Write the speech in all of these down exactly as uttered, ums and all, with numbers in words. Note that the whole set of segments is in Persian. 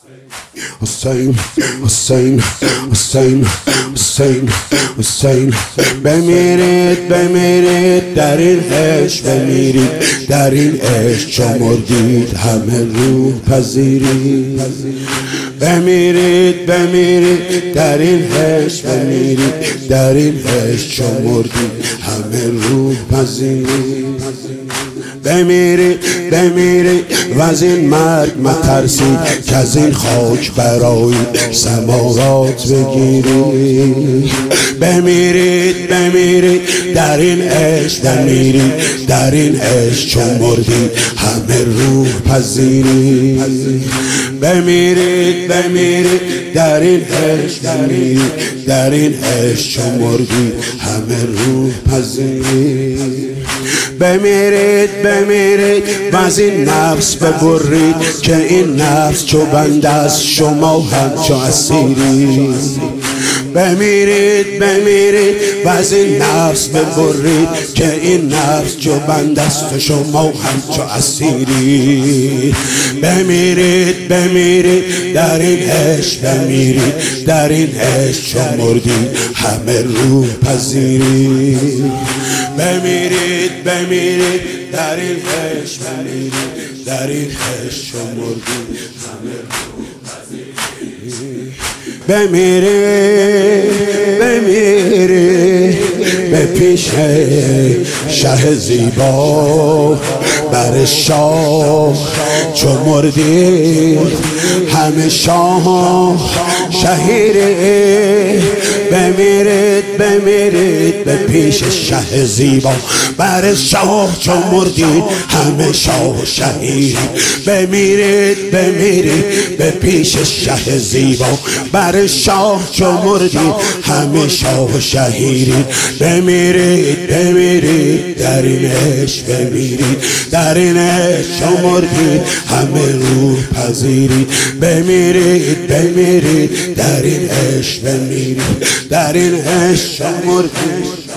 حسین حسین حسین حسین حسین بمیرید بمیرید در این عشق، بمیرید در این عشق، چو مردید همه روح پذیرید. بمیرید بمیرید در این عشق، بمیرید در این عشق، چو مردید همه روح پذیرید. بمیرید بمیرید و از این مرگ مترسید، که از این خاک برای سماوات بگیرید. بمیرید بمیرید در این عشق، بمیرید در این عشق، چون مردید همه روح پذیرید. بمیرید بمیرید در این عشق، بمیرید در این عشق، چون مردید همه روح پذیرید. بمیرید بمیرید و از این نفس ببرید، که این نفس چو بنده است شما همچو اسیرید. بمیرید بمیرید و از این نفس ببرید، که این نفس چو بنده است و شما همچو اسیرید. بمیرید بمیرید در این عشق، بمیرید در این عشق، چو مردید همه روح پذیرید. بمیرید بمیرید در این عشق، بمیرید در این عشق، چو مردید همه روح پذیرید. بمیرید بمیرید به پیش شه زیبا، بر شاه چو مردید همه شاه شهیرید. بمیرید بمیرید به پیش شه زیبا، بر شاه چو مردید همه شاه شهیرید. بمیرید بمیرید به پیش شه زیبا، بر شاه چو مردید همه شاه شهیرید. بمیرید بمیرید در این عشق، بمیرید در این عشق، چو مردید همه روح پذیرید. بمیرید بمیرید در این عشق، بمیرید در این عشق، چو مردید.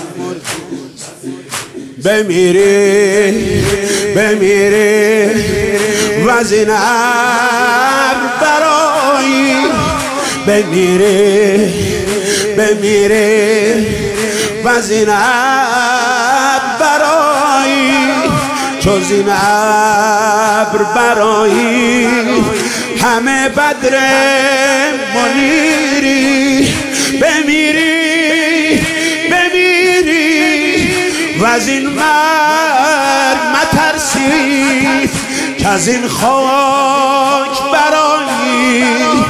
بمیرید بمیرید و از این ابر برآیید. بمیرید بمیرید و از این ابر برآیید، چو زین ابر برآیید همه بدر منیری. بمیرید بمیرید و از این مرگ مترسید، که از این خاک برآیید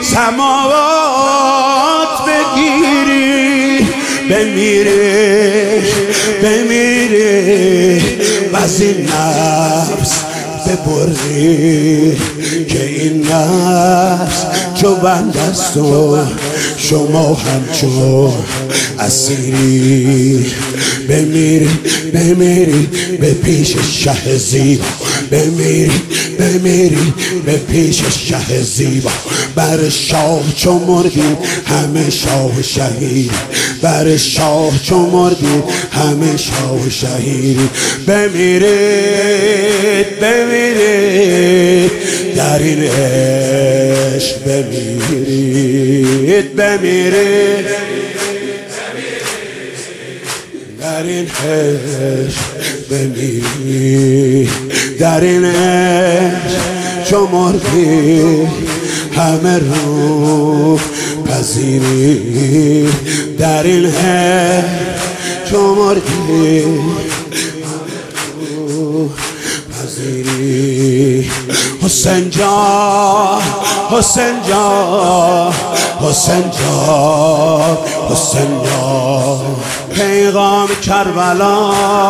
سماوات بگیرید. بمیرید بمیرید و از این نفس ببرید، که این نفس چو بنده است و شما همچو اسیرید. بمیرید بمیرید به پیش شه زیبا، بمیرید بمیرید به پیش شه زیبا، بر شاه چو مردید همه شاه شهید. بر شاه چو مردید همه شاه شهید. بمیرید بمیرید در این عشق، بمیرید بمیرید در این عشق، بمیرید در این عشق، چو مردید همه روح پذیرید. در این عشق چو مردید پذیرید. حسین جان حسین جان حسین جان حسین جان، پیغام کربلا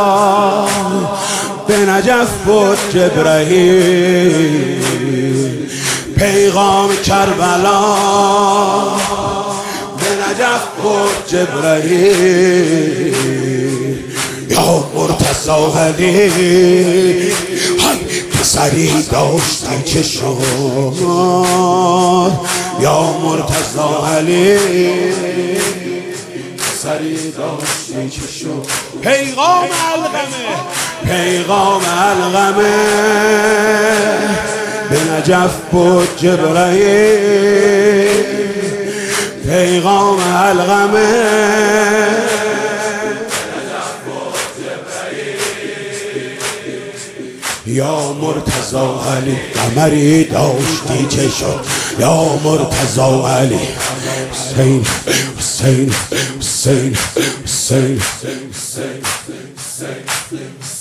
به نجف بود جبرائیل. پیغام کربلا به نجف بود جبرائیل. یا مرتضی علی پسری داشتی چشم، یا مرتضی علی پسری داشتی چشم. پیغام علقمه پیغام علقمه به نجف بود جبرائیل پیغام علقمه یا مرتضی علی قمری داشتی چه شد یا مرتضی علی حسین حسین حسین حسین حسین